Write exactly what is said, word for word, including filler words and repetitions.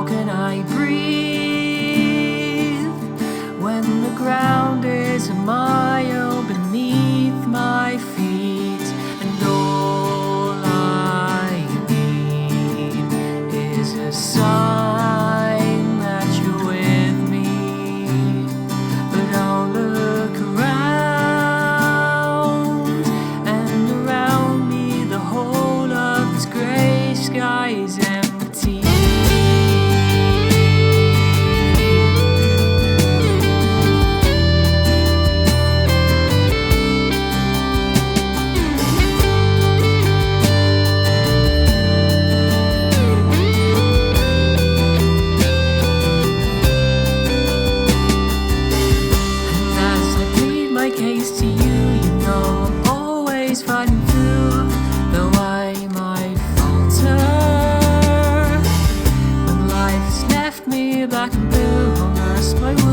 can I breathe when the ground is a mile beneath my feet, and all I need is a sign that you're with me? But I'll look around, and around me the whole of this gray sky is empty. Case to you, you know I'm always fighting through, though I might falter when life has left me black and blue. I'll nurse my